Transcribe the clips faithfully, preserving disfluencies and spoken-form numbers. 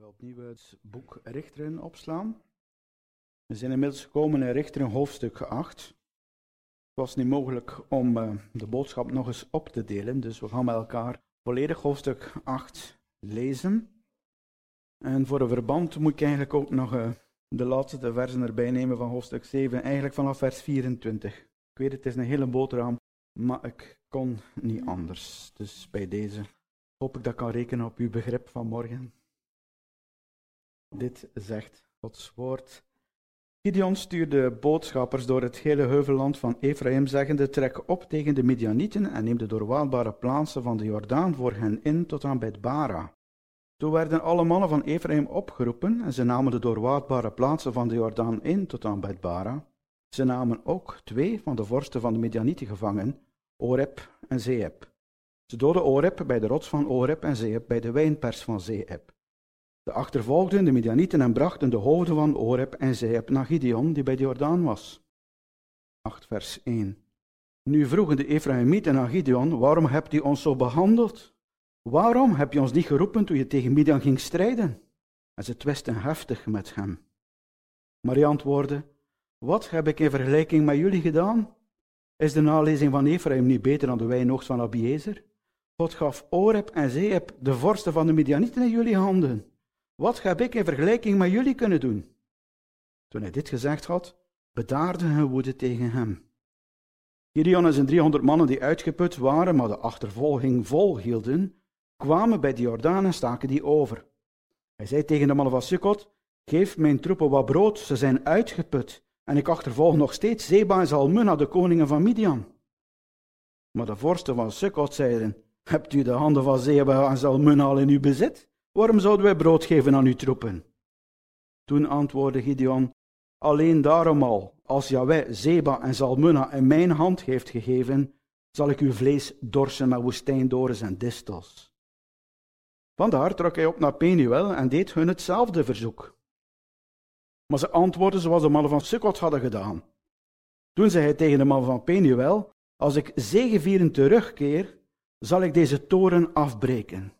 we opnieuw het boek Richteren opslaan. We zijn inmiddels gekomen in Richteren hoofdstuk acht. Het was niet mogelijk om uh, de boodschap nog eens op te delen, dus we gaan met elkaar volledig hoofdstuk acht lezen. En voor een verband moet ik eigenlijk ook nog uh, de laatste versen erbij nemen van hoofdstuk zeven, eigenlijk vanaf vers vierentwintig. Ik weet, het is een hele boterham, maar ik kon niet anders. Dus bij deze hoop ik dat ik kan rekenen op uw begrip van morgen. Dit zegt Gods woord. Gideon stuurde boodschappers door het hele heuvelland van Ephraim, zeggende: trek op tegen de Midianieten en neem de doorwaadbare plaatsen van de Jordaan voor hen in tot aan Bet-bara. Toen werden alle mannen van Ephraim opgeroepen en ze namen de doorwaadbare plaatsen van de Jordaan in tot aan Bet-bara. Ze namen ook twee van de vorsten van de Midianieten gevangen, Oreb en Zeeb. Ze doodden Oreb bij de rots van Oreb en Zeeb bij de wijnpers van Zeeb. Ze achtervolgden de Midianieten en brachten de hoofden van Oreb en Zeeb naar Gideon, die bij de Jordaan was. acht vers één. Nu vroegen de Ephraimieten aan Gideon: waarom hebt u ons zo behandeld? Waarom heb je ons niet geroepen toen je tegen Midian ging strijden? En ze twisten heftig met hem. Maar hij antwoordde: wat heb ik in vergelijking met jullie gedaan? Is de nalezing van Ephraim niet beter dan de wijnoogst van Abiezer? God gaf Oreb en Zeeb, de vorsten van de Midianieten, in jullie handen. Wat heb ik in vergelijking met jullie kunnen doen? Toen hij dit gezegd had, bedaarde hun woede tegen hem. Gideon en zijn driehonderd mannen die uitgeput waren, maar de achtervolging volhielden, kwamen bij de Jordaan en staken die over. Hij zei tegen de mannen van Sukkot: geef mijn troepen wat brood, ze zijn uitgeput, en ik achtervolg nog steeds Zeba en Zalmunna, de koningen van Midian. Maar de vorsten van Sukkot zeiden: hebt u de handen van Zeba en Zalmunna al in uw bezit? Waarom zouden wij brood geven aan uw troepen? Toen antwoordde Gideon: alleen daarom al, als Jahweh Zeba en Zalmunna in mijn hand heeft gegeven, zal ik uw vlees dorsen met woestijndorens en distels. Vandaar trok hij op naar Penuel en deed hun hetzelfde verzoek. Maar ze antwoordden zoals de mannen van Sukkot hadden gedaan. Toen zei hij tegen de mannen van Penuel: als ik zegevierend terugkeer, zal ik deze toren afbreken.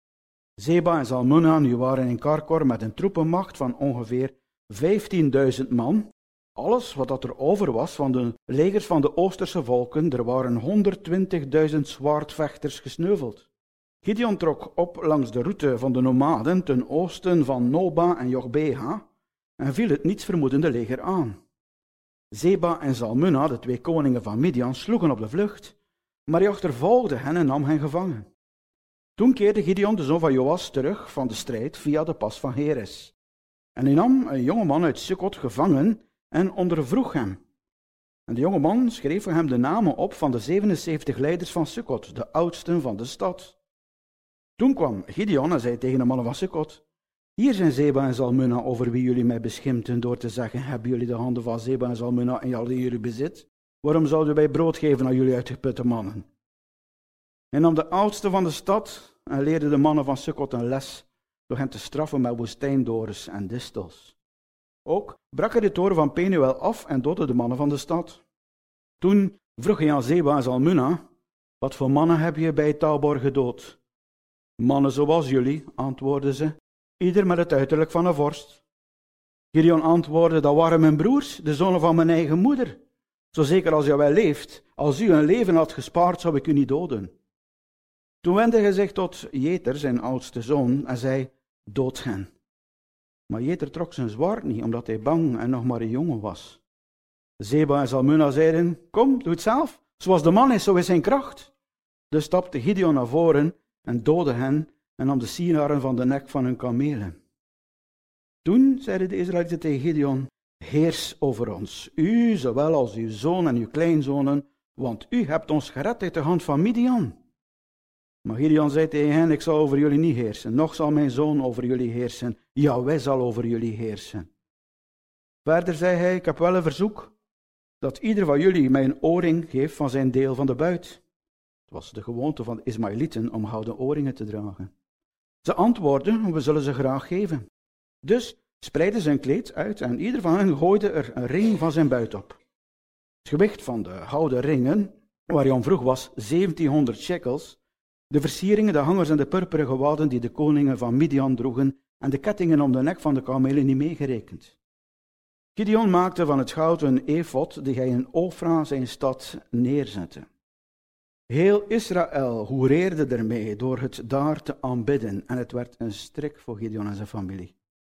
Zeba en Zalmunna nu waren in Karkor met een troepenmacht van ongeveer vijftienduizend man. Alles wat er over was van de legers van de Oosterse volken, er waren honderdtwintigduizend zwaardvechters gesneuveld. Gideon trok op langs de route van de nomaden ten oosten van Noba en Jogbeha en viel het nietsvermoedende leger aan. Zeba en Zalmunna, de twee koningen van Midian, sloegen op de vlucht, maar hij achtervolgde hen en nam hen gevangen. Toen keerde Gideon, de zoon van Joas, terug van de strijd via de pas van Heres. En hij nam een jongeman uit Sukkot gevangen en ondervroeg hem. En de jongeman schreef voor hem de namen op van de zevenenzeventig leiders van Sukkot, de oudsten van de stad. Toen kwam Gideon en zei tegen de mannen van Sukkot: hier zijn Zeba en Zalmunna, over wie jullie mij beschimpten door te zeggen: hebben jullie de handen van Zeba en Zalmunna in jullie bezit? Waarom zouden wij brood geven aan jullie uitgeputte mannen? Hij nam de oudste van de stad en leerde de mannen van Sukkot een les door hen te straffen met woestijndorens en distels. Ook brak hij de toren van Penuel af en doodde de mannen van de stad. Toen vroeg hij aan Zeba en Zalmunna: wat voor mannen heb je bij Tabor gedood? Mannen zoals jullie, antwoordden ze, ieder met het uiterlijk van een vorst. Gideon antwoordde: dat waren mijn broers, de zonen van mijn eigen moeder. Zo zeker als Jahweh leeft, als u een leven had gespaard, zou ik u niet doden. Toen wendde hij zich tot Jeter, zijn oudste zoon, en zei: dood hen. Maar Jeter trok zijn zwaard niet, omdat hij bang en nog maar een jongen was. Zeba en Zalmunna zeiden: kom, doe het zelf. Zoals de man is, zo is zijn kracht. Dus stapte Gideon naar voren en doodde hen en nam de sieraden van de nek van hun kamelen. Toen zeiden de Israëlieten tegen Gideon: heers over ons, u zowel als uw zoon en uw kleinzonen, want u hebt ons gered uit de hand van Midian. Maar Gideon zei tegen hen: ik zal over jullie niet heersen, noch zal mijn zoon over jullie heersen, Jahweh zal over jullie heersen. Verder zei hij: ik heb wel een verzoek, dat ieder van jullie mij een oorring geeft van zijn deel van de buit. Het was de gewoonte van de Ismaëlieten om gouden oorringen te dragen. Ze antwoordden: we zullen ze graag geven. Dus spreidden ze een kleed uit en ieder van hen gooide er een ring van zijn buit op. Het gewicht van de gouden ringen, waar hij om vroeg, was zeventienhonderd shekels. De versieringen, de hangers en de purperen gewaden die de koningen van Midian droegen, en de kettingen om de nek van de kamelen niet meegerekend. Gideon maakte van het goud een efod die hij in Ofra, zijn stad, neerzette. Heel Israël hoereerde ermee door het daar te aanbidden en het werd een strik voor Gideon en zijn familie.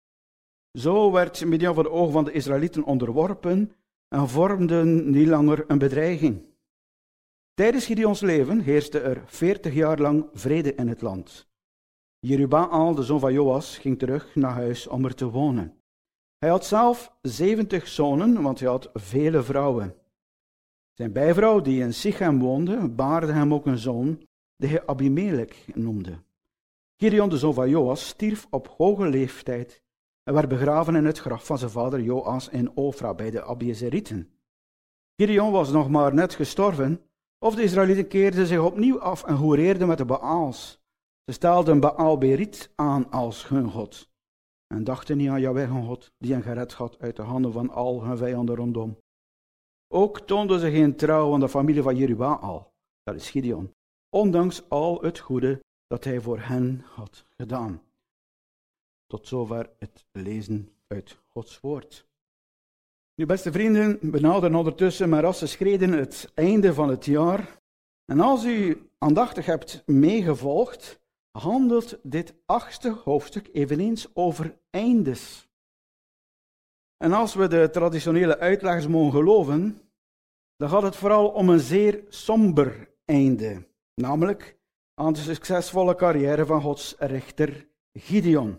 Zo werd Midian voor de ogen van de Israëlieten onderworpen en vormde niet langer een bedreiging. Tijdens Gideons leven heerste er veertig jaar lang vrede in het land. Jerubaal, de zoon van Joas, ging terug naar huis om er te wonen. Hij had zelf zeventig zonen, want hij had vele vrouwen. Zijn bijvrouw, die in Sichem woonde, baarde hem ook een zoon, die hij Abimelech noemde. Gideon, de zoon van Joas, stierf op hoge leeftijd en werd begraven in het graf van zijn vader Joas in Ofra bij de Abiezerieten. Gideon was nog maar net gestorven, of de Israëlieten keerden zich opnieuw af en hoereerden met de Baals. Ze stelden Baal Berit aan als hun god en dachten niet aan Jahweh hun god, die hen gered had uit de handen van al hun vijanden rondom. Ook toonden ze geen trouw aan de familie van Jerubaal, dat is Gideon, ondanks al het goede dat hij voor hen had gedaan. Tot zover het lezen uit Gods woord. Nu, beste vrienden, we naderen ondertussen maar rassen schreden het einde van het jaar. En als u aandachtig hebt meegevolgd, handelt dit achtste hoofdstuk eveneens over eindes. En als we de traditionele uitleggers mogen geloven, dan gaat het vooral om een zeer somber einde, namelijk aan de succesvolle carrière van Gods rechter Gideon.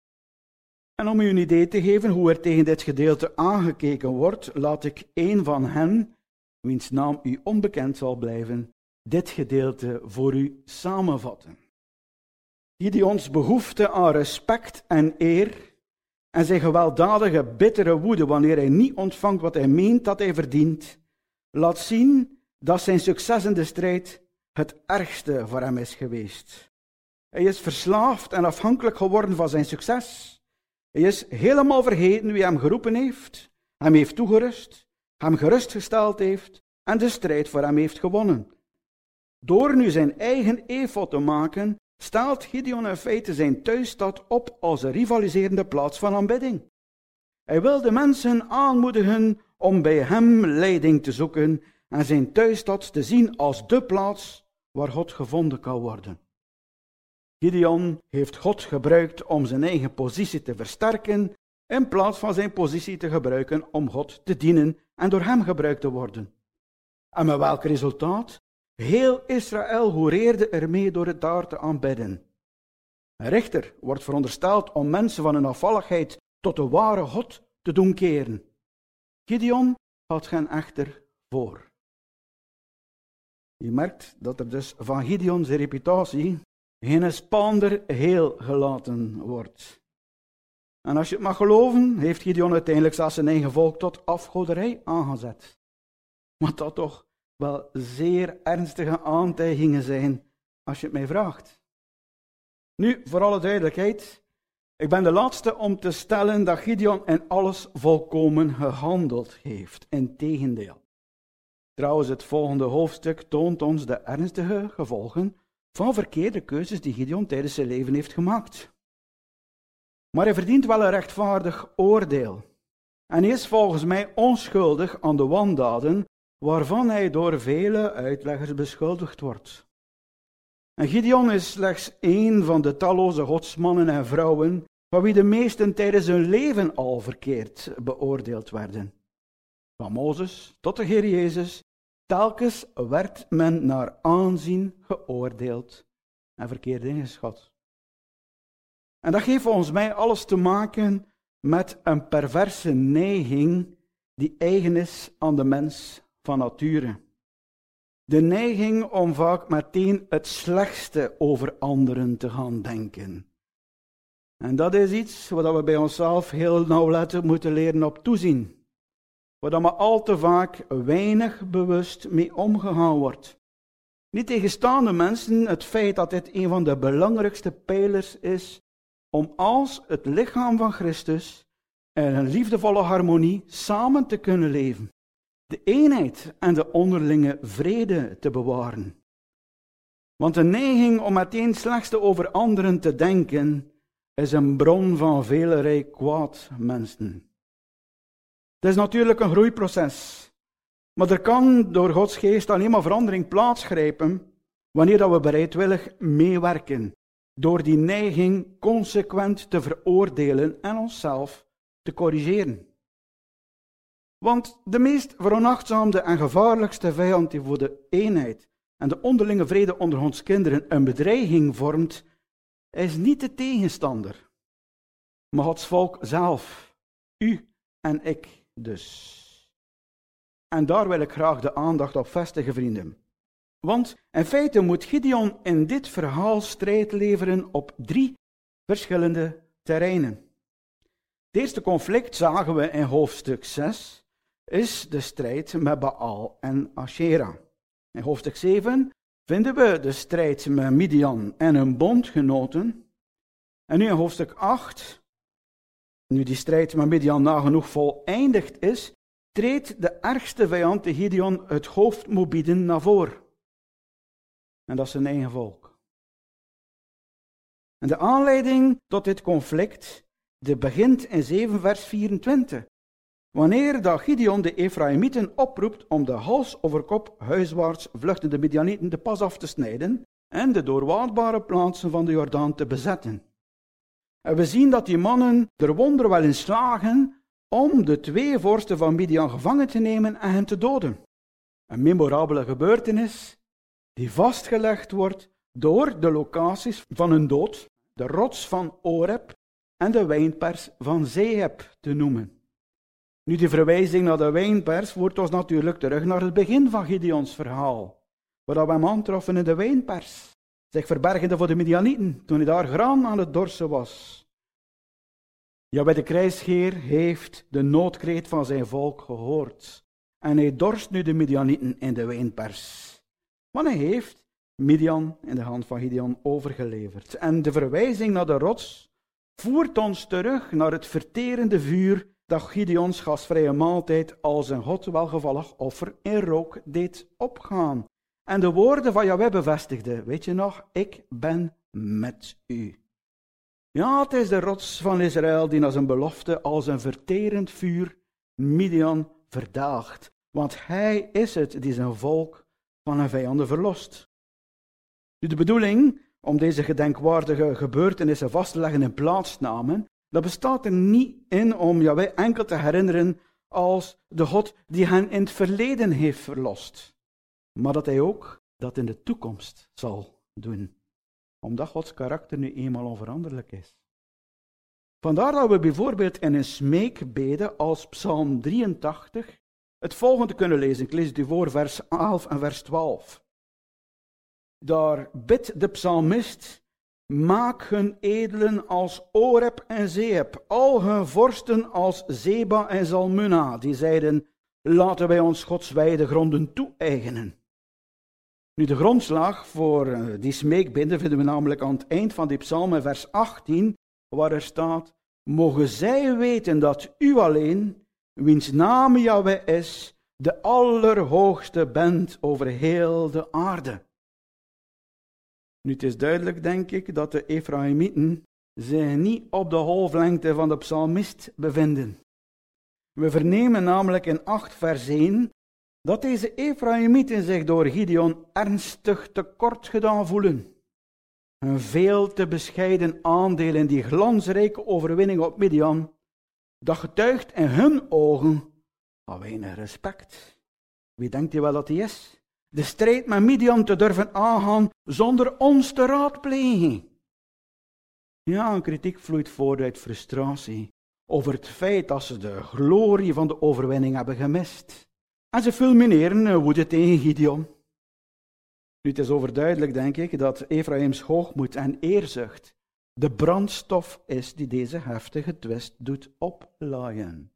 En om u een idee te geven hoe er tegen dit gedeelte aangekeken wordt, laat ik een van hen, wiens naam u onbekend zal blijven, dit gedeelte voor u samenvatten. Gideons behoefte aan respect en eer en zijn gewelddadige, bittere woede wanneer hij niet ontvangt wat hij meent dat hij verdient, laat zien dat zijn succes in de strijd het ergste voor hem is geweest. Hij is verslaafd en afhankelijk geworden van zijn succes. Hij is helemaal vergeten wie hem geroepen heeft, hem heeft toegerust, hem gerustgesteld heeft en de strijd voor hem heeft gewonnen. Door nu zijn eigen efod te maken, stelt Gideon in feite zijn thuisstad op als een rivaliserende plaats van aanbidding. Hij wil de mensen aanmoedigen om bij hem leiding te zoeken en zijn thuisstad te zien als de plaats waar God gevonden kan worden. Gideon heeft God gebruikt om zijn eigen positie te versterken, in plaats van zijn positie te gebruiken om God te dienen en door hem gebruikt te worden. En met welk resultaat? Heel Israël hoereerde ermee door het daar te aanbidden. Een rechter wordt verondersteld om mensen van hun afvalligheid tot de ware God te doen keren. Gideon had hen echter voor. Je merkt dat er dus van Gideons reputatie geen spaander heel gelaten wordt. En als je het mag geloven, heeft Gideon uiteindelijk zelfs zijn eigen volk tot afgoderij aangezet. Wat dat toch wel zeer ernstige aantijgingen zijn, als je het mij vraagt. Nu, voor alle duidelijkheid, ik ben de laatste om te stellen dat Gideon in alles volkomen gehandeld heeft. Integendeel. Trouwens, het volgende hoofdstuk toont ons de ernstige gevolgen van verkeerde keuzes die Gideon tijdens zijn leven heeft gemaakt. Maar hij verdient wel een rechtvaardig oordeel. En hij is volgens mij onschuldig aan de wandaden waarvan hij door vele uitleggers beschuldigd wordt. En Gideon is slechts één van de talloze godsmannen en vrouwen van wie de meesten tijdens hun leven al verkeerd beoordeeld werden. Van Mozes tot de Heer Jezus, telkens werd men naar aanzien geoordeeld en verkeerd ingeschat. En dat geeft volgens mij alles te maken met een perverse neiging die eigen is aan de mens van nature. De neiging om vaak meteen het slechtste over anderen te gaan denken. En dat is iets waar we bij onszelf heel nauwlettend moeten leren op toezien. Waar maar al te vaak weinig bewust mee omgegaan wordt. Niet tegenstaande mensen het feit dat dit een van de belangrijkste pijlers is om als het lichaam van Christus in een liefdevolle harmonie samen te kunnen leven. De eenheid en de onderlinge vrede te bewaren. Want de neiging om meteen het slechtste over anderen te denken is een bron van velerlei kwaad, mensen. Het is natuurlijk een groeiproces. Maar er kan door Gods geest alleen maar verandering plaatsgrijpen wanneer dat we bereidwillig meewerken. Door die neiging consequent te veroordelen en onszelf te corrigeren. Want de meest veronachtzaamde en gevaarlijkste vijand die voor de eenheid en de onderlinge vrede onder ons kinderen een bedreiging vormt, is niet de tegenstander, maar Gods volk zelf, u en ik dus. En daar wil ik graag de aandacht op vestigen, vrienden. Want in feite moet Gideon in dit verhaal strijd leveren op drie verschillende terreinen. Het eerste conflict zagen we in hoofdstuk zes, is de strijd met Baal en Asherah. In hoofdstuk zeven vinden we de strijd met Midian en hun bondgenoten. En nu in hoofdstuk acht, nu die strijd met Midian nagenoeg voleindigd is, treedt de ergste vijand die Gideon het hoofd moet bieden naar voren. En dat is zijn eigen volk. En de aanleiding tot dit conflict, die begint in zeven vers vierentwintig. Wanneer dat Gideon de Efraïmieten oproept om de hals over kop huiswaarts vluchtende Midianieten de pas af te snijden en de doorwaadbare plaatsen van de Jordaan te bezetten. En we zien dat die mannen er wonder wel in slagen om de twee vorsten van Midian gevangen te nemen en hen te doden. Een memorabele gebeurtenis die vastgelegd wordt door de locaties van hun dood, de rots van Oreb en de wijnpers van Zeeb te noemen. Nu, die verwijzing naar de wijnpers voert ons natuurlijk terug naar het begin van Gideons verhaal, waar we hem aantroffen in de wijnpers, zich verbergende voor de Midianieten, toen hij daar graan aan het dorsen was. Ja, bij de krijgsheer heeft de noodkreet van zijn volk gehoord, en hij dorst nu de Midianieten in de wijnpers. Want hij heeft Midian in de hand van Gideon overgeleverd. En de verwijzing naar de rots voert ons terug naar het verterende vuur dat Gideons gastvrije maaltijd als een God welgevallig offer in rook deed opgaan. En de woorden van Jahweh bevestigde, weet je nog, ik ben met u. Ja, het is de rots van Israël die als een belofte, als een verterend vuur Midian verdaagt. Want hij is het die zijn volk van hun vijanden verlost. Nu, de bedoeling om deze gedenkwaardige gebeurtenissen vast te leggen in plaatsnamen, dat bestaat er niet in om Jahweh enkel te herinneren als de God die hen in het verleden heeft verlost, maar dat hij ook dat in de toekomst zal doen, omdat Gods karakter nu eenmaal onveranderlijk is. Vandaar dat we bijvoorbeeld in een smeekbede als Psalm drieëntachtig het volgende kunnen lezen. Ik lees het u voor, vers elf en vers twaalf. Daar bidt de psalmist: maak hun edelen als Oreb en Zeeb, al hun vorsten als Zeba en Zalmunna, die zeiden, laten wij ons Gods wijde gronden toe-eigenen. Nu, de grondslag voor die smeekbede vinden we namelijk aan het eind van die psalm in vers achttien, waar er staat, mogen zij weten dat u alleen, wiens naam Jahweh is, de allerhoogste bent over heel de aarde. Nu, het is duidelijk, denk ik, dat de Efraïmieten zich niet op de golflengte van de psalmist bevinden. We vernemen namelijk in acht vers één dat deze Efraïmieten zich door Gideon ernstig tekort gedaan voelen. Een veel te bescheiden aandeel in die glansrijke overwinning op Midian, dat getuigt in hun ogen van weinig respect. Wie denkt u wel dat hij is? De strijd met Midian te durven aangaan zonder ons te raadplegen. Ja, een kritiek vloeit voort uit frustratie over het feit dat ze de glorie van de overwinning hebben gemist. En ze fulmineren woede tegen Gideon. Nu, het is overduidelijk, denk ik, dat Efraims hoogmoed en eerzucht de brandstof is die deze heftige twist doet oplaaien.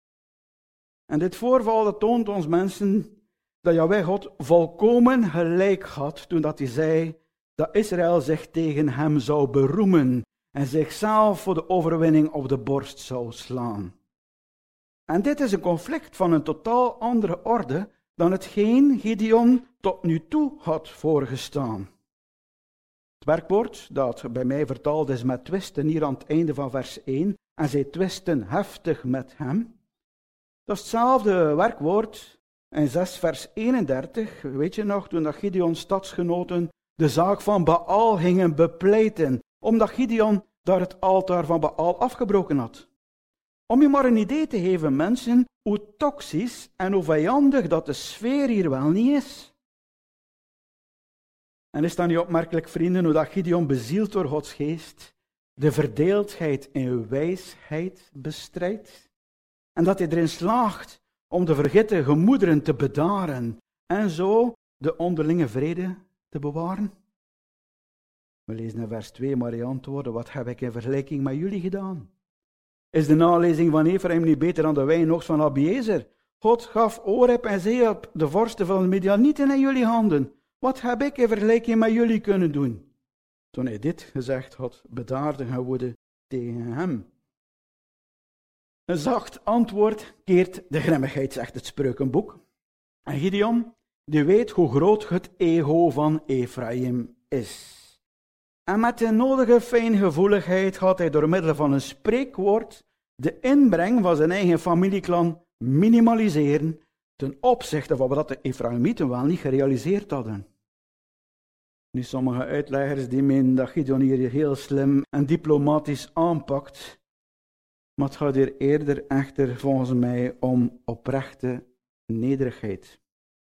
En dit voorval dat toont ons, mensen, dat Jahweh God volkomen gelijk had toen dat hij zei dat Israël zich tegen hem zou beroemen en zichzelf voor de overwinning op de borst zou slaan. En dit is een conflict van een totaal andere orde dan hetgeen Gideon tot nu toe had voorgestaan. Het werkwoord dat bij mij vertaald is met twisten hier aan het einde van vers één, en zij twisten heftig met hem. Dat is hetzelfde werkwoord in zes vers eenendertig, weet je nog, toen dat Gideon's stadsgenoten de zaak van Baal gingen bepleiten, omdat Gideon daar het altaar van Baal afgebroken had. Om je maar een idee te geven, mensen, hoe toxisch en hoe vijandig dat de sfeer hier wel niet is. En is dat niet opmerkelijk, vrienden, hoe dat Gideon bezield door Gods geest de verdeeldheid in wijsheid bestrijdt? En dat hij erin slaagt om de verhitte gemoederen te bedaren en zo de onderlinge vrede te bewaren? We lezen in vers twee, maar hij antwoordde, wat heb ik in vergelijking met jullie gedaan? Is de nalezing van Ephraim niet beter dan de wijnoogst van Abiezer? God gaf Oreb en Zeeb, de vorsten van de Midianieten, in jullie handen. Wat heb ik in vergelijking met jullie kunnen doen? Toen hij dit gezegd had, bedaarde hij woede tegen hem. Een zacht antwoord keert de grimmigheid, zegt het Spreukenboek. En Gideon, die weet hoe groot het ego van Ephraim is. En met de nodige fijngevoeligheid gaat hij door middel van een spreekwoord de inbreng van zijn eigen familieklan minimaliseren ten opzichte van wat de Ephraimieten wel niet gerealiseerd hadden. Nu, sommige uitleggers die menen dat Gideon hier heel slim en diplomatisch aanpakt, maar het gaat hier eerder echter volgens mij om oprechte nederigheid.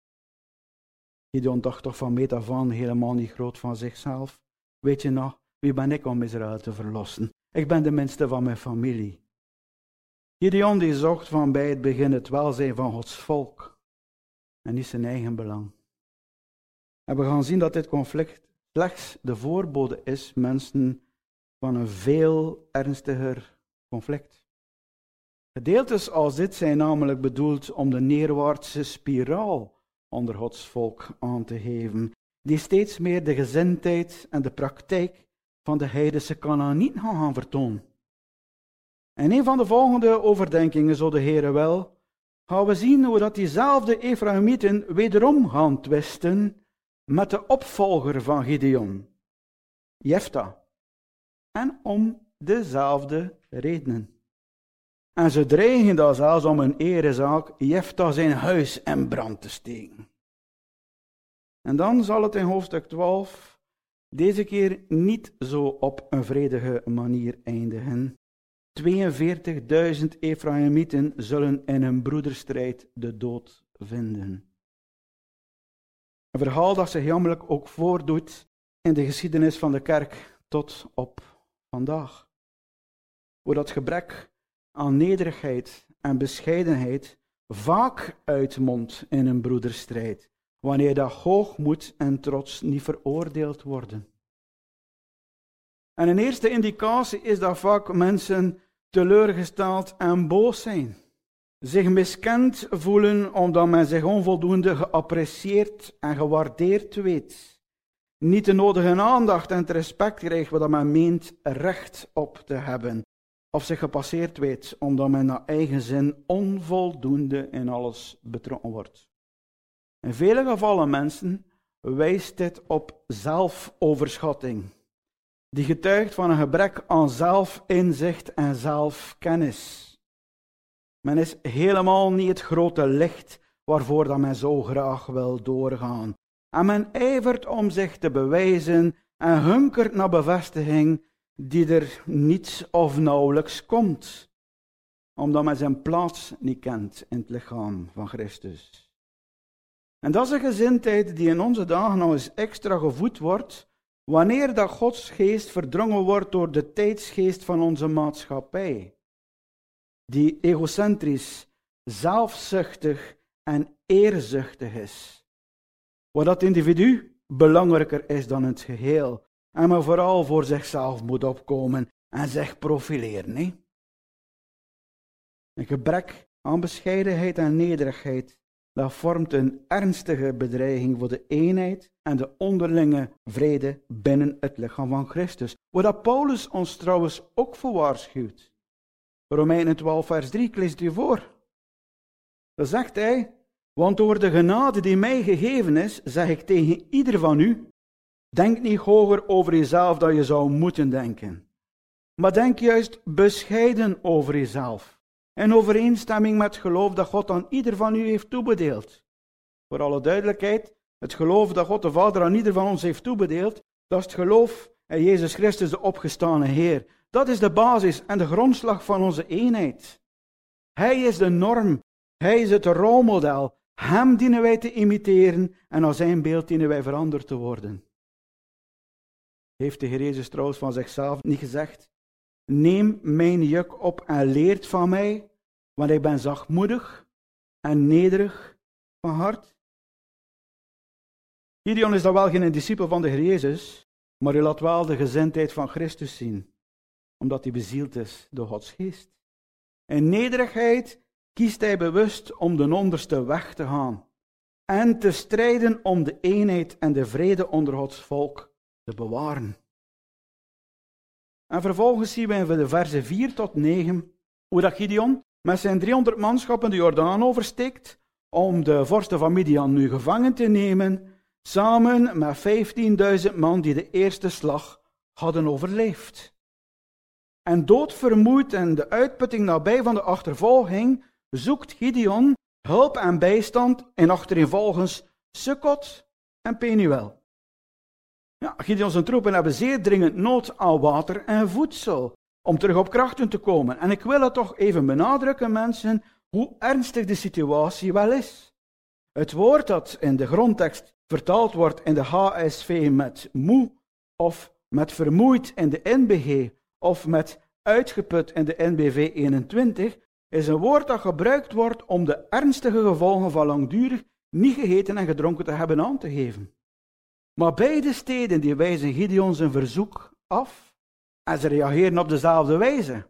Gideon dacht toch van meet af aan helemaal niet groot van zichzelf. Weet je nog, wie ben ik om Israël te verlossen? Ik ben de minste van mijn familie. Gideon die zocht van bij het begin het welzijn van Gods volk en niet zijn eigen belang. En we gaan zien dat dit conflict slechts de voorbode is, mensen, van een veel ernstiger conflict. Gedeeltes als dit zijn namelijk bedoeld om de neerwaartse spiraal onder Gods volk aan te geven, die steeds meer de gezindheid en de praktijk van de heidense Kanaanieten gaan, gaan vertonen. In een van de volgende overdenkingen, zo de Heere wel, gaan we zien hoe dat diezelfde Ephraimieten wederom gaan twisten met de opvolger van Gideon, Jefta, en om dezelfde redenen. En ze dreigen dan zelfs om een erezaak Jefta zijn huis in brand te steken. En dan zal het in hoofdstuk twaalf deze keer niet zo op een vredige manier eindigen. tweeënveertigduizend Ephraimieten zullen in hun broederstrijd de dood vinden. Een verhaal dat zich jammerlijk ook voordoet in de geschiedenis van de kerk tot op vandaag. Hoe dat gebrek aan nederigheid en bescheidenheid vaak uitmondt in een broederstrijd, wanneer dat hoogmoed en trots niet veroordeeld worden. En een eerste indicatie is dat vaak mensen teleurgesteld en boos zijn. Zich miskend voelen omdat men zich onvoldoende geapprecieerd en gewaardeerd weet. Niet de nodige aandacht en het respect krijgt wat men meent recht op te hebben. Of zich gepasseerd weet omdat men naar eigen zin onvoldoende in alles betrokken wordt. In vele gevallen, mensen, wijst dit op zelfoverschatting, die getuigt van een gebrek aan zelfinzicht en zelfkennis. Men is helemaal niet het grote licht waarvoor dat men zo graag wil doorgaan. En men ijvert om zich te bewijzen en hunkert naar bevestiging die er niets of nauwelijks komt, omdat men zijn plaats niet kent in het lichaam van Christus. En dat is een gezindheid die in onze dagen nog eens extra gevoed wordt, wanneer dat Gods geest verdrongen wordt door de tijdsgeest van onze maatschappij, die egocentrisch, zelfzuchtig en eerzuchtig is, waar dat individu belangrijker is dan het geheel, en maar vooral voor zichzelf moet opkomen en zich profileren. He? Een gebrek aan bescheidenheid en nederigheid, dat vormt een ernstige bedreiging voor de eenheid en de onderlinge vrede binnen het lichaam van Christus. Waar dat Paulus ons trouwens ook voor waarschuwt. Romeinen twaalf vers drie, ik lees het u voor. Dan zegt hij, want door de genade die mij gegeven is, zeg ik tegen ieder van u, Denk niet hoger over jezelf dan je zou moeten denken. Maar denk juist bescheiden over jezelf. In overeenstemming met het geloof dat God aan ieder van u heeft toebedeeld. Voor alle duidelijkheid, het geloof dat God de Vader aan ieder van ons heeft toebedeeld, dat is het geloof in Jezus Christus, de opgestane Heer. Dat is de basis en de grondslag van onze eenheid. Hij is de norm. Hij is het rolmodel. Hem dienen wij te imiteren en naar zijn beeld dienen wij veranderd te worden. Heeft de Heer Jezus trouwens van zichzelf niet gezegd: neem mijn juk op en leert van mij, want ik ben zachtmoedig en nederig van hart. Gideon is dan wel geen discipel van de Heer Jezus, maar hij laat wel de gezindheid van Christus zien, omdat hij bezield is door Gods geest. In nederigheid kiest hij bewust om de onderste weg te gaan en te strijden om de eenheid en de vrede onder Gods volk te bewaren. En vervolgens zien we in de versen vier tot negen hoe dat Gideon met zijn driehonderd manschappen de Jordaan oversteekt om de vorsten van Midian nu gevangen te nemen, samen met vijftienduizend man die de eerste slag hadden overleefd. En doodvermoeid en de uitputting nabij van de achtervolging zoekt Gideon hulp en bijstand in achtereenvolgens Sukkot en Penuel. Ja, Gideon zijn troepen hebben zeer dringend nood aan water en voedsel om terug op krachten te komen. En ik wil het toch even benadrukken, mensen, hoe ernstig de situatie wel is. Het woord dat in de grondtekst vertaald wordt in de H S V met moe of met vermoeid in de N B G of met uitgeput in de N B V eenentwintig, is een woord dat gebruikt wordt om de ernstige gevolgen van langdurig niet gegeten en gedronken te hebben aan te geven. Maar beide steden die wijzen Gideon zijn verzoek af en ze reageren op dezelfde wijze.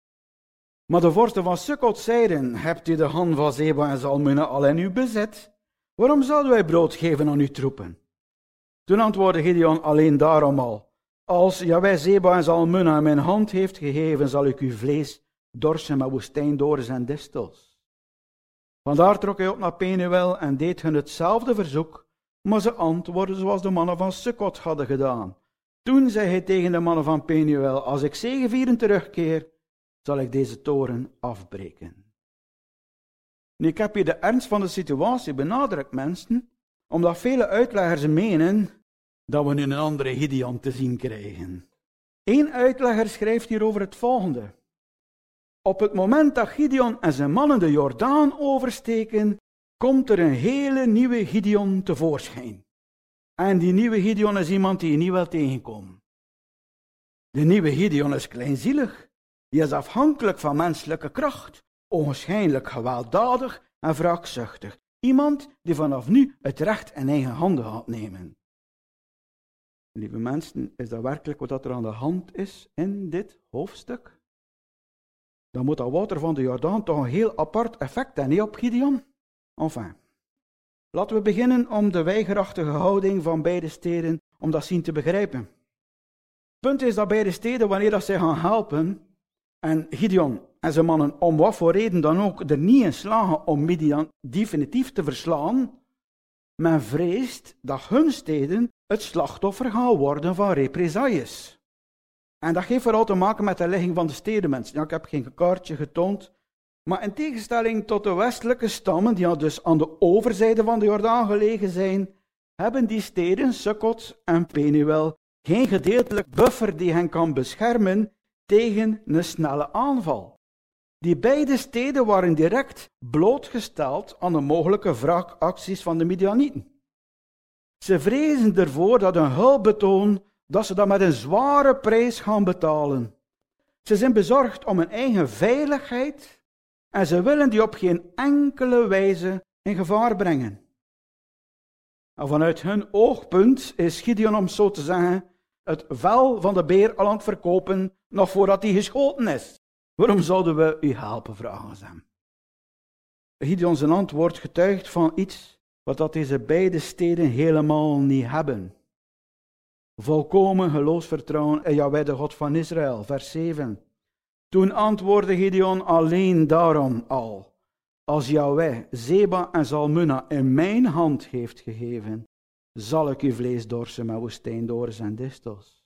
Maar de vorsten van Sukkot zeiden: hebt u de hand van Zeba en Zalmunna al in uw bezit? Waarom zouden wij brood geven aan uw troepen? Toen antwoordde Gideon: alleen daarom al. Als Jahweh Zeba en Zalmunna in mijn hand heeft gegeven, zal ik uw vlees dorsen met woestijndorens en distels. Vandaar trok hij op naar Penuel en deed hun hetzelfde verzoek, maar ze antwoordden zoals de mannen van Sukkot hadden gedaan. Toen zei hij tegen de mannen van Penuel: als ik zegevierend terugkeer, zal ik deze toren afbreken. Nu, ik heb hier de ernst van de situatie benadrukt, mensen, omdat vele uitleggers menen dat we nu een andere Gideon te zien krijgen. Eén uitlegger schrijft hierover het volgende. Op het moment dat Gideon en zijn mannen de Jordaan oversteken, komt er een hele nieuwe Gideon tevoorschijn. En die nieuwe Gideon is iemand die je niet wil tegenkomen. De nieuwe Gideon is kleinzielig. Die is afhankelijk van menselijke kracht, onwaarschijnlijk gewelddadig en wraakzuchtig. Iemand die vanaf nu het recht in eigen handen gaat nemen. Lieve mensen, is dat werkelijk wat er aan de hand is in dit hoofdstuk? Dan moet dat water van de Jordaan toch een heel apart effect hebben, niet op Gideon? Enfin, laten we beginnen om de weigerachtige houding van beide steden, om dat zien te begrijpen. Het punt is dat beide steden, wanneer dat zij gaan helpen, en Gideon en zijn mannen om wat voor reden dan ook er niet in slagen om Midian definitief te verslaan, men vreest dat hun steden het slachtoffer gaan worden van represailles. En dat heeft vooral te maken met de ligging van de steden, mensen. Ja, ik heb geen kaartje getoond, maar in tegenstelling tot de westelijke stammen, die dus aan de overzijde van de Jordaan gelegen zijn, hebben die steden, Sukkot en Penuel, geen gedeeltelijk buffer die hen kan beschermen tegen een snelle aanval. Die beide steden waren direct blootgesteld aan de mogelijke wraakacties van de Midianieten. Ze vrezen ervoor dat een hulpbetoon, dat ze dat met een zware prijs gaan betalen. Ze zijn bezorgd om hun eigen veiligheid en ze willen die op geen enkele wijze in gevaar brengen. En vanuit hun oogpunt is Gideon, om zo te zeggen, het vel van de beer al aan het verkopen, nog voordat hij geschoten is. Waarom zouden we u helpen, vragen ze hem. Gideon zijn antwoord getuigt van iets wat dat deze beide steden helemaal niet hebben. Volkomen geloofsvertrouwen in Jahweh, de God van Israël. Vers zeven. Toen antwoordde Gideon: alleen daarom al, als Jahweh Zeba en Zalmunna in mijn hand heeft gegeven, zal ik uw vlees dorsen met woestijndorens en distels.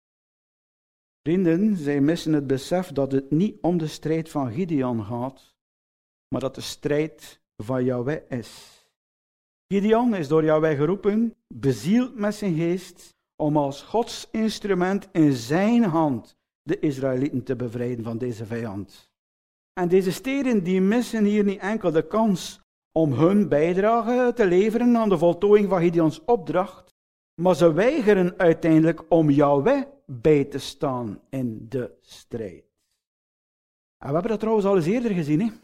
Vrienden, zij missen het besef dat het niet om de strijd van Gideon gaat, maar dat de strijd van Yahweh is. Gideon is door Yahweh geroepen, bezield met zijn geest, om als Gods instrument in zijn hand de Israëlieten te bevrijden van deze vijand. En deze steden die missen hier niet enkel de kans om hun bijdrage te leveren aan de voltooiing van Gideons opdracht, maar ze weigeren uiteindelijk om Yahweh bij te staan in de strijd. En we hebben dat trouwens al eens eerder gezien, hè?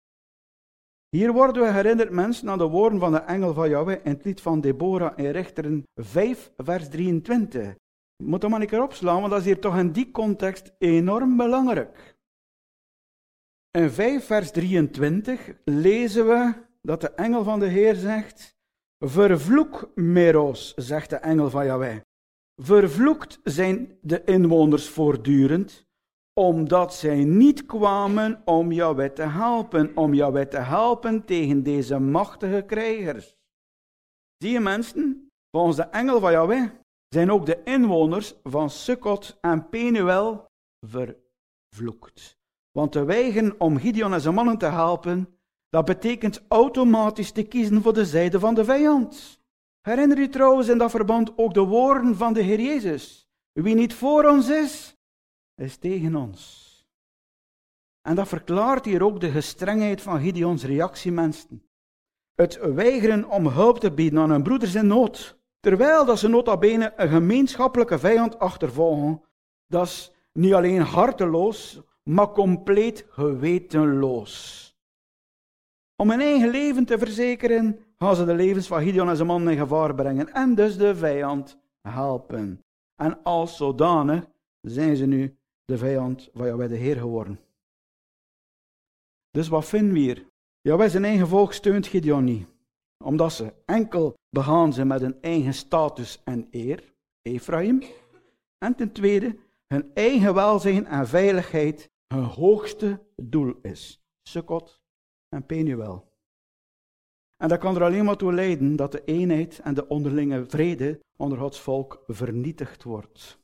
Hier worden we herinnerd, mensen, aan de woorden van de engel van Yahweh in het lied van Deborah in Richteren vijf, vers drieëntwintig. Je moet dat maar een keer opslaan, want dat is hier toch in die context enorm belangrijk. In vijf, vers drieëntwintig lezen we dat de engel van de Heer zegt: vervloek Meros, zegt de engel van Yahweh. Vervloekt zijn de inwoners voortdurend, omdat zij niet kwamen om Yahweh te helpen, om Yahweh te helpen tegen deze machtige krijgers. Zie je mensen, volgens de engel van Yahweh zijn ook de inwoners van Sukkot en Penuel vervloekt. Want te weigeren om Gideon en zijn mannen te helpen, dat betekent automatisch te kiezen voor de zijde van de vijand. Herinner u trouwens in dat verband ook de woorden van de Heer Jezus: wie niet voor ons is, is tegen ons. En dat verklaart hier ook de gestrengheid van Gideons reactie, mensen. Het weigeren om hulp te bieden aan hun broeders in nood, terwijl dat ze nota bene een gemeenschappelijke vijand achtervolgen, dat is niet alleen harteloos, maar compleet gewetenloos. Om hun eigen leven te verzekeren, gaan ze de levens van Gideon en zijn man in gevaar brengen en dus de vijand helpen. En als zodanig zijn ze nu de vijand van Yahweh de Heer geworden. Dus wat vinden we hier? Yahweh zijn eigen volk steunt Gideon niet, omdat ze enkel begaan zijn met hun eigen status en eer, Ephraim, en ten tweede, hun eigen welzijn en veiligheid hun hoogste doel is, Sukkot en Penuel. En dat kan er alleen maar toe leiden dat de eenheid en de onderlinge vrede onder Gods volk vernietigd wordt.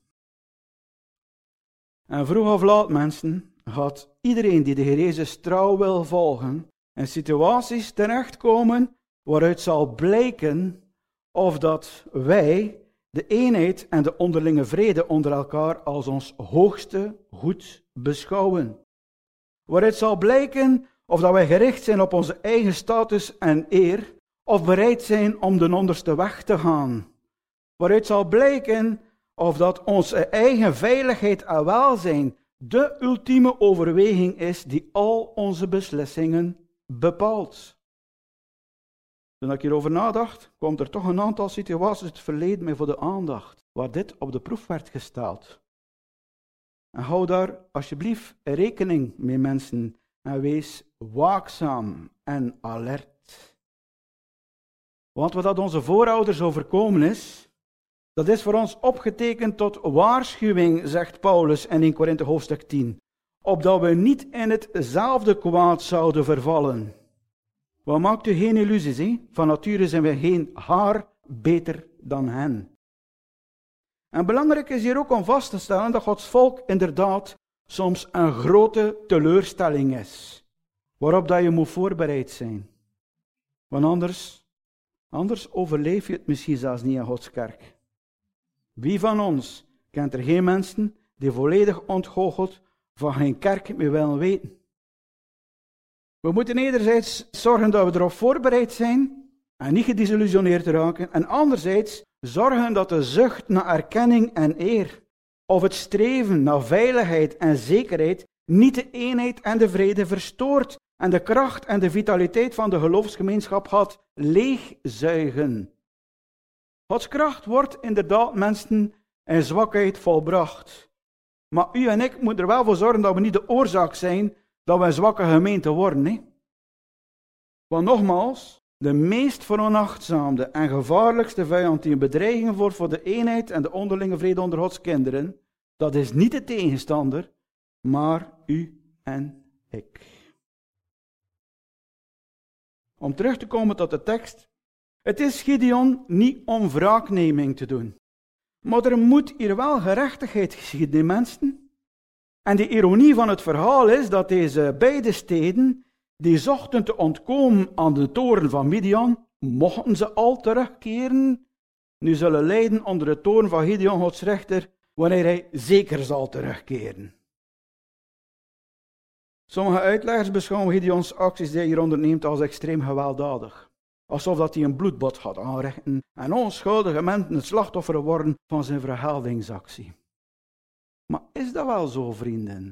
En vroeg of laat, mensen, gaat iedereen die de Heer Jezus trouw wil volgen, in situaties terechtkomen waaruit zal blijken of dat wij de eenheid en de onderlinge vrede onder elkaar als ons hoogste goed beschouwen. Waaruit zal blijken of dat wij gericht zijn op onze eigen status en eer, of bereid zijn om de onderste weg te gaan. Waaruit zal blijken of dat onze eigen veiligheid en welzijn de ultieme overweging is die al onze beslissingen bepaalt. Toen ik hierover nadacht, kwam er toch een aantal situaties uit het verleden mij voor de aandacht, waar dit op de proef werd gesteld. En hou daar alsjeblieft rekening mee, mensen, en wees waakzaam en alert. Want wat dat onze voorouders overkomen is, dat is voor ons opgetekend tot waarschuwing, zegt Paulus in Eerste Korinthe hoofdstuk tien, opdat we niet in hetzelfde kwaad zouden vervallen. Wat maakt u geen illusies, hè? Van nature zijn we geen haar beter dan hen. En belangrijk is hier ook om vast te stellen dat Gods volk inderdaad soms een grote teleurstelling is, waarop dat je moet voorbereid zijn. Want anders, anders overleef je het misschien zelfs niet in Gods kerk. Wie van ons kent er geen mensen die volledig ontgoocheld van geen kerk meer willen weten? We moeten enerzijds zorgen dat we erop voorbereid zijn en niet gedesillusioneerd raken, en anderzijds zorgen dat de zucht naar erkenning en eer, of het streven naar veiligheid en zekerheid, niet de eenheid en de vrede verstoort en de kracht en de vitaliteit van de geloofsgemeenschap gaat leegzuigen. Gods kracht wordt inderdaad, mensen, in zwakheid volbracht. Maar u en ik moeten er wel voor zorgen dat we niet de oorzaak zijn dat we een zwakke gemeente worden. Hè? Want nogmaals, de meest veronachtzaamde en gevaarlijkste vijand die een bedreiging wordt voor de eenheid en de onderlinge vrede onder Gods kinderen, dat is niet de tegenstander, maar u en ik. Om terug te komen tot de tekst. Het is Gideon niet om wraakneming te doen. Maar er moet hier wel gerechtigheid geschieden, mensen. En de ironie van het verhaal is dat deze beide steden, die zochten te ontkomen aan de toorn van Midian, mochten ze al terugkeren, nu zullen lijden onder de toorn van Gideon, Gods rechter, wanneer hij zeker zal terugkeren. Sommige uitleggers beschouwen Gideons acties die hij hier onderneemt als extreem gewelddadig. Alsof dat hij een bloedbad gaat aanrichten en onschuldige mensen het slachtoffer worden van zijn vergeldingsactie. Maar is dat wel zo, vrienden?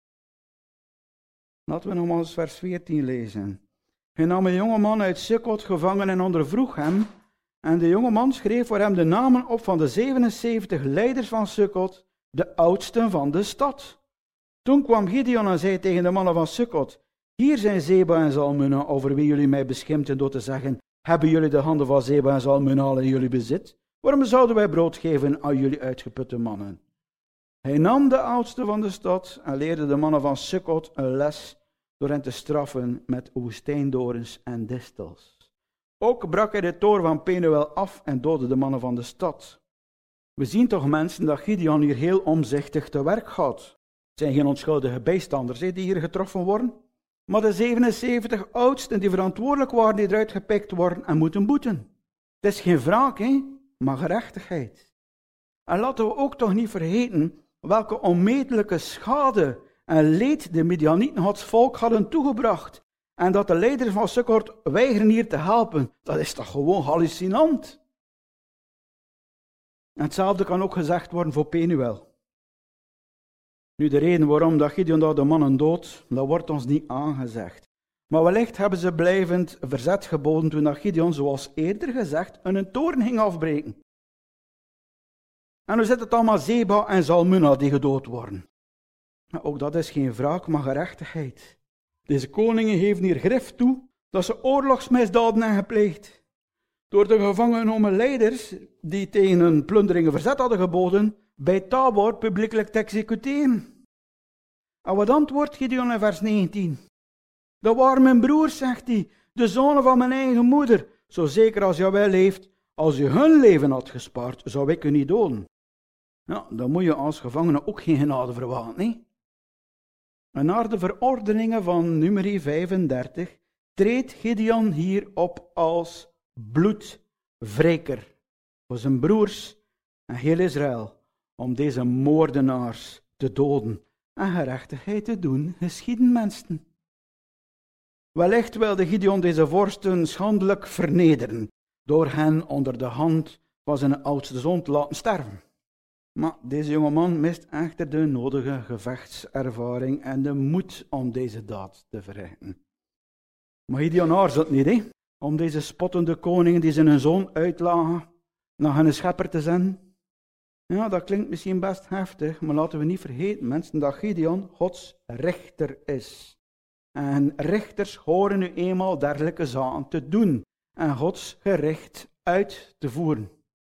Laten we nog maar eens vers veertien lezen. Hij nam een jongeman uit Sukkot gevangen en ondervroeg hem. En de jongeman schreef voor hem de namen op van de zevenenzeventig leiders van Sukkot, de oudsten van de stad. Toen kwam Gideon en zei tegen de mannen van Sukkot: Hier zijn Zeba en Zalmunna, over wie jullie mij beschimpten door te zeggen: Hebben jullie de handen van Zeba en Zalmunna al in jullie bezit? Waarom zouden wij brood geven aan jullie uitgeputte mannen? Hij nam de oudsten van de stad en leerde de mannen van Sukkot een les door hen te straffen met woestijndorens en distels. Ook brak hij de toorn van Penuel af en doodde de mannen van de stad. We zien toch, mensen, dat Gideon hier heel omzichtig te werk gaat. Het zijn geen onschuldige bijstanders he, die hier getroffen worden, maar de zevenenzeventig oudsten die verantwoordelijk waren, die eruit gepikt worden en moeten boeten. Het is geen wraak, he, maar gerechtigheid. En laten we ook toch niet vergeten welke onmetelijke schade en leed de Midianieten Gods volk hadden toegebracht. En dat de leiders van Sukkot weigeren hier te helpen, dat is toch gewoon hallucinant. En hetzelfde kan ook gezegd worden voor Penuel. Nu, de reden waarom dat Gideon daar de mannen dood, dat wordt ons niet aangezegd. Maar wellicht hebben ze blijvend verzet geboden toen dat Gideon, zoals eerder gezegd, een toorn ging afbreken. En nu zit het allemaal Zeba en Zalmunna die gedood worden. Maar ook dat is geen wraak, maar gerechtigheid. Deze koningen geven hier grif toe dat ze oorlogsmisdaden hebben gepleegd. Door de gevangen genomen leiders die tegen hun plunderingen verzet hadden geboden, bij Tabor publiekelijk te executeren. En wat antwoordt Gideon in vers negentien? Dat waren mijn broers, zegt hij, de zonen van mijn eigen moeder. Zo zeker als Jahweh leeft, als u hun leven had gespaard, zou ik u niet doden. Nou, dan moet je als gevangene ook geen genade verwachten, nee? En naar de verordeningen van nummer vijfendertig treedt Gideon hier op als bloedwreker voor zijn broers en heel Israël, om deze moordenaars te doden en gerechtigheid te doen geschieden, mensen. Wellicht wilde Gideon deze vorsten schandelijk vernederen, door hen onder de hand van zijn oudste zoon te laten sterven. Maar deze jongeman mist echter de nodige gevechtservaring en de moed om deze daad te verrichten. Maar Gideon aarzelt niet, hè, om deze spottende koningen die zijn zoon uitlagen, naar hun schepper te zenden. Ja, dat klinkt misschien best heftig, maar laten we niet vergeten, mensen, dat Gideon Gods rechter is. En rechters horen nu eenmaal dergelijke zaken te doen en Gods gericht uit te voeren.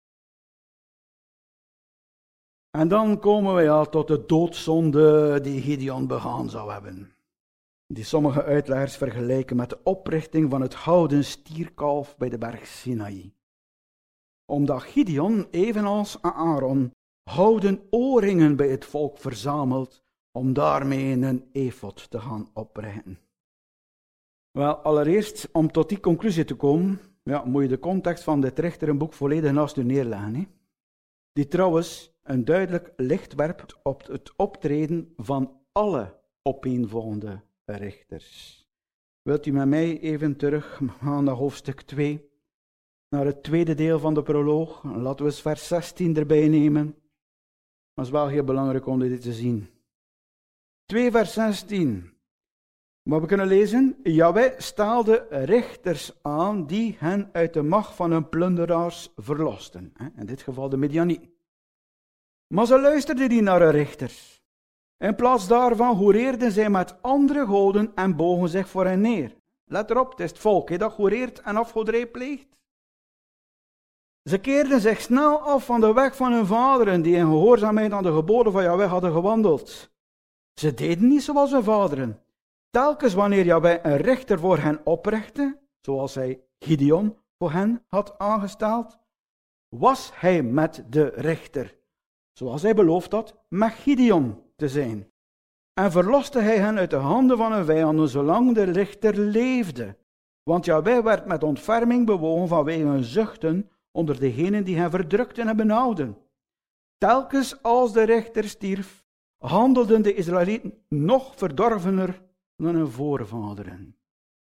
En dan komen we al tot de doodzonde die Gideon begaan zou hebben. Die sommige uitleggers vergelijken met de oprichting van het gouden stierkalf bij de berg Sinaï. Omdat Gideon, evenals Aaron, gouden oorringen bij het volk verzamelt om daarmee een efod te gaan oprichten. Wel, allereerst, om tot die conclusie te komen, ja, moet je de context van dit richterenboek volledig naast u neerleggen. Hè? Die trouwens een duidelijk licht werpt op het optreden van alle opeenvolgende richters. Wilt u met mij even terug gaan naar hoofdstuk twee, naar het tweede deel van de proloog. Laten we eens vers zestien erbij nemen. Dat is wel heel belangrijk om dit te zien. twee vers zestien. Maar we kunnen lezen: Jahweh stelde richters aan die hen uit de macht van hun plunderaars verlosten. In dit geval de Midianieten. Maar ze luisterden niet naar de richters. In plaats daarvan hoereerden zij met andere goden en bogen zich voor hen neer. Let erop, het is het volk he, dat hoereert en afgoderij pleegt. Ze keerden zich snel af van de weg van hun vaderen, die in gehoorzaamheid aan de geboden van Jahweh hadden gewandeld. Ze deden niet zoals hun vaderen. Telkens wanneer Jahweh een rechter voor hen oprichtte, zoals hij Gideon voor hen had aangesteld, was hij met de richter, zoals hij beloofd had, met Gideon te zijn. En verloste hij hen uit de handen van hun vijanden, zolang de richter leefde. Want Jahweh werd met ontferming bewogen vanwege hun zuchten onder degenen die hen verdrukten en benauwden. Telkens als de richter stierf, handelden de Israëlieten nog verdorvener dan hun voorvaderen.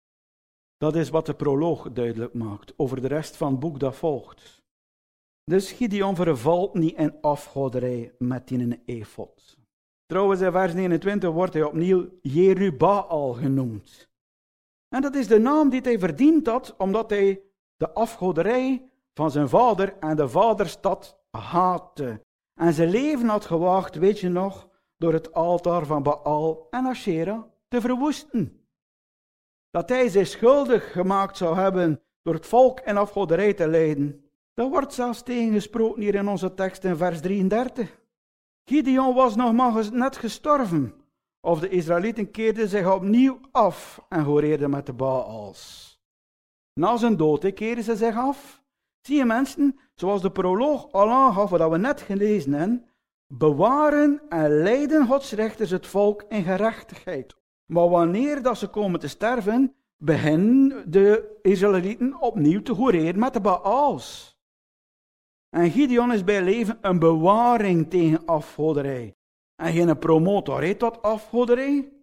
Dat is wat de proloog duidelijk maakt over de rest van het boek dat volgt. Dus Gideon vervalt niet in afgoderij met die een efod. Trouwens, in vers eenentwintig wordt hij opnieuw Jerubbaal genoemd. En dat is de naam die hij verdiend had, omdat hij de afgoderij van zijn vader en de vaderstad haatte. En zijn leven had gewaagd, weet je nog, door het altaar van Baal en Asherah te verwoesten. Dat hij zich schuldig gemaakt zou hebben door het volk in afgoderij te leiden, dat wordt zelfs tegengesproken hier in onze tekst in vers drieëndertig. Gideon was nog maar net gestorven, of de Israëlieten keerden zich opnieuw af en horeerden met de Baals. Na zijn dood keerden ze zich af. Zie je mensen, zoals de proloog al aangaf, wat we net gelezen hebben, bewaren en leiden Gods rechters het volk in gerechtigheid. Maar wanneer dat ze komen te sterven, beginnen de Israëlieten opnieuw te horeren met de Baals. En Gideon is bij leven een bewaring tegen afgoderij. En geen promotor he, tot afgoderij.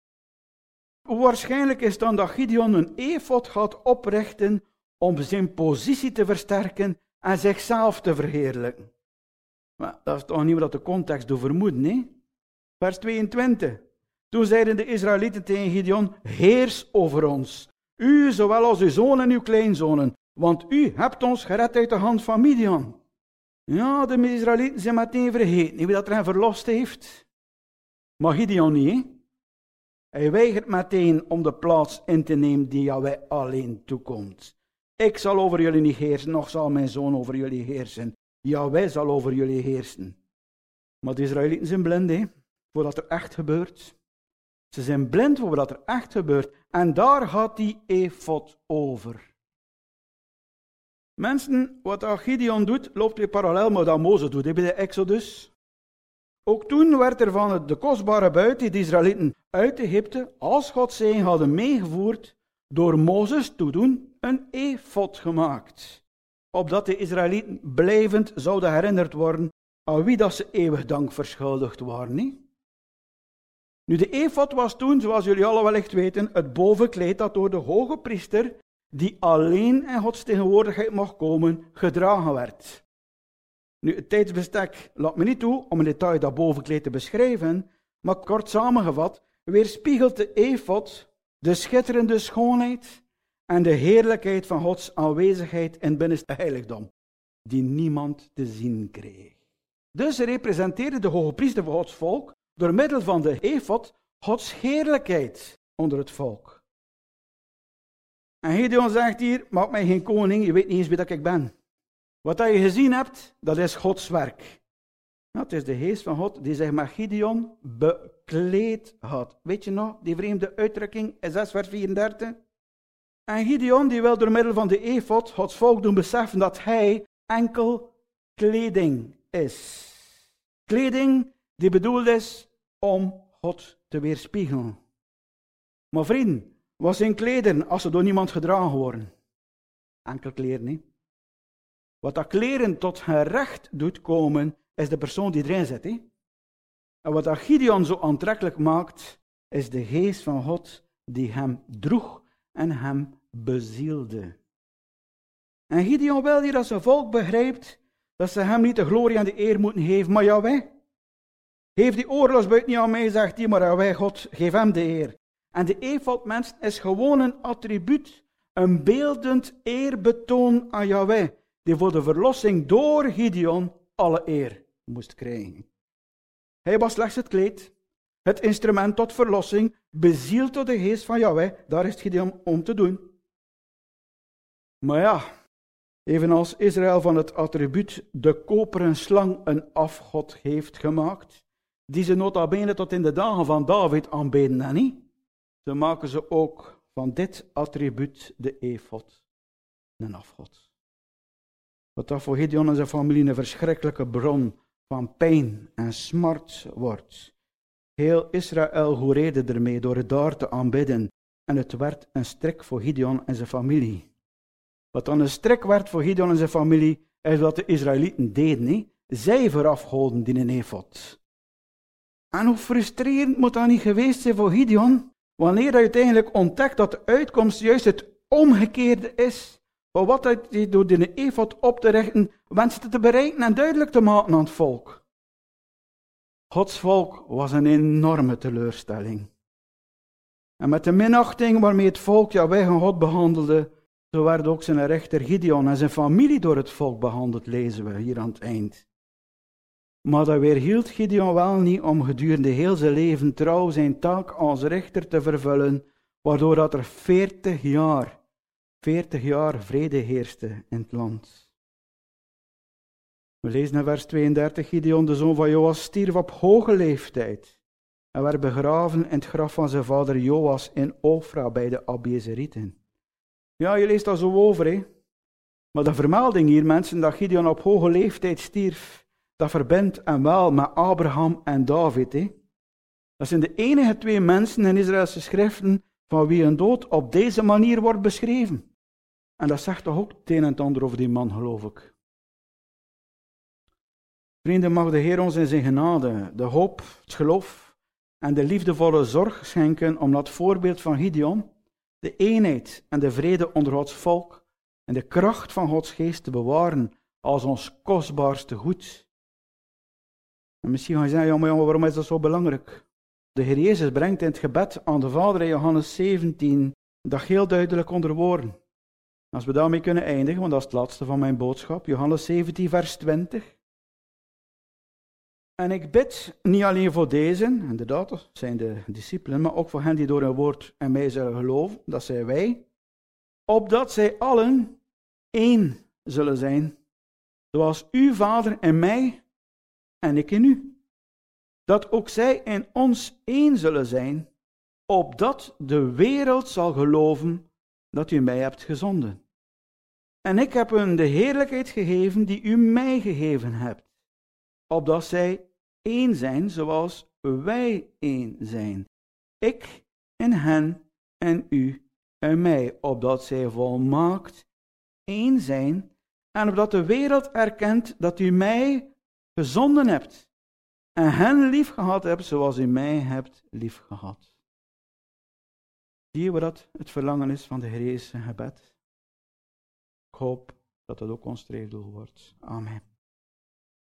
Waarschijnlijk is dan dat Gideon een efod gaat oprichten om zijn positie te versterken en zichzelf te verheerlijken. Maar dat is toch niet wat de context doet vermoeden, hè? Vers tweeëntwintig. Toen zeiden de Israëlieten tegen Gideon, heers over ons, u zowel als uw zoon en uw kleinzonen, want u hebt ons gered uit de hand van Midian. Ja, de Israëlieten zijn meteen vergeten, wie dat er hen verlost heeft. Maar Gideon niet, hè? Hij weigert meteen om de plaats in te nemen die Jahweh alleen toekomt. Ik zal over jullie niet heersen, nog zal mijn zoon over jullie heersen. Jahweh zal over jullie heersen. Maar de Israëlieten zijn blind, hè, voor wat er echt gebeurt. Ze zijn blind voor wat er echt gebeurt. En daar gaat die efod over. Mensen, wat Gideon doet, loopt weer parallel met wat Mozes doet, hè, bij de Exodus. Ook toen werd er van de kostbare buit die de Israëlieten uit Egypte, als God zegen hadden meegevoerd, door Mozes toedoen, een efod gemaakt. Opdat de Israëlieten blijvend zouden herinnerd worden aan wie dat ze eeuwig dank verschuldigd waren. Niet? Nu, de efod was toen, zoals jullie alle wellicht weten, het bovenkleed dat door de hoge priester, die alleen in Gods tegenwoordigheid mocht komen, gedragen werd. Nu, het tijdsbestek laat me niet toe om in detail dat bovenkleed te beschrijven, maar kort samengevat, weerspiegelt de efod de schitterende schoonheid en de heerlijkheid van Gods aanwezigheid in het binnenste heiligdom, die niemand te zien kreeg. Dus representeerde de hoge priester van Gods volk door middel van de efod Gods heerlijkheid onder het volk. En Gideon zegt hier, maak mij geen koning, je weet niet eens wie dat ik ben. Wat dat je gezien hebt, dat is Gods werk. Nou, het is de geest van God die zich met Gideon bekleed had. Weet je nog, die vreemde uitdrukking in zes vers vierendertig? En Gideon die wil door middel van de efod Gods volk doen beseffen dat hij enkel kleding is. Kleding die bedoeld is om God te weerspiegelen. Maar vrienden, wat zijn klederen als ze door niemand gedragen worden? Enkel kleren, niet. Wat dat kleren tot gerecht doet komen, is de persoon die erin zit. He? En wat dat Gideon zo aantrekkelijk maakt, is de geest van God die hem droeg en hem bezielde. En Gideon wil hier dat zijn volk begrijpt dat ze hem niet de glorie en de eer moeten geven, maar Jahweh. Geef die oorlogsbuit niet aan mij, zegt hij, maar Jahweh, God, geef hem de eer. En de efod, mensen, is gewoon een attribuut, een beeldend eerbetoon aan Jahweh, die voor de verlossing door Gideon alle eer moest krijgen. Hij was slechts het kleed, het instrument tot verlossing, bezield door de geest van Jahweh, daar is Gideon om te doen. Maar ja, evenals Israël van het attribuut de koperen slang een afgod heeft gemaakt, die ze nota bene tot in de dagen van David aanbeden en niet, zo maken ze ook van dit attribuut de efod. een afgod. Wat dat voor Gideon en zijn familie een verschrikkelijke bron van pijn en smart wordt. Heel Israël hoereerde ermee door het daar te aanbidden. En het werd een strik voor Gideon en zijn familie. Wat dan een strik werd voor Gideon en zijn familie, is wat de Israëlieten deden. He? Zij verafgoden die een efod. En hoe frustrerend moet dat niet geweest zijn voor Gideon, wanneer hij uiteindelijk ontdekt dat de uitkomst juist het omgekeerde is van wat hij door de efod op te richten wenste te bereiken en duidelijk te maken aan het volk. Gods volk was een enorme teleurstelling. En met de minachting waarmee het volk Jahweh en God behandelde, zo werd ook zijn rechter Gideon en zijn familie door het volk behandeld, lezen we hier aan het eind. Maar dat weerhield Gideon wel niet om gedurende heel zijn leven trouw zijn taak als rechter te vervullen, waardoor dat er veertig jaar, veertig jaar vrede heerste in het land. We lezen in vers tweeëndertig, Gideon, de zoon van Joas, stierf op hoge leeftijd en werd begraven in het graf van zijn vader Joas in Ofra bij de Abiezerieten. Ja, je leest dat zo over, hè. Maar de vermelding hier, mensen, dat Gideon op hoge leeftijd stierf, dat verbindt en wel met Abraham en David, hè. Dat zijn de enige twee mensen in Israëlse schriften van wie een dood op deze manier wordt beschreven. En dat zegt toch ook het een en het ander over die man, geloof ik. Vrienden, mag de Heer ons in zijn genade de hoop, het geloof en de liefdevolle zorg schenken om dat voorbeeld van Gideon, de eenheid en de vrede onder Gods volk en de kracht van Gods geest te bewaren als ons kostbaarste goed. En misschien ga je zeggen, ja, maar jongen, waarom is dat zo belangrijk? De Heer Jezus brengt in het gebed aan de Vader in Johannes zeventien dat heel duidelijk onder woorden. Als we daarmee kunnen eindigen, want dat is het laatste van mijn boodschap, Johannes zeventien, vers twintig. En ik bid niet alleen voor deze, inderdaad, dat zijn de discipelen, maar ook voor hen die door hun woord en mij zullen geloven, dat zijn wij, opdat zij allen één zullen zijn, zoals uw Vader in mij en ik in u. Dat ook zij in ons één zullen zijn, opdat de wereld zal geloven dat u mij hebt gezonden. En ik heb hun de heerlijkheid gegeven die u mij gegeven hebt, opdat zij één zijn zoals wij één zijn. Ik in hen en u en mij, opdat zij volmaakt één zijn en opdat de wereld erkent dat u mij gezonden hebt en hen lief gehad hebt zoals u mij hebt lief gehad. Zie je wat het verlangen is van de Heer Jezus' gebed? Ik hoop dat dat ook ons streefdoel wordt. Amen.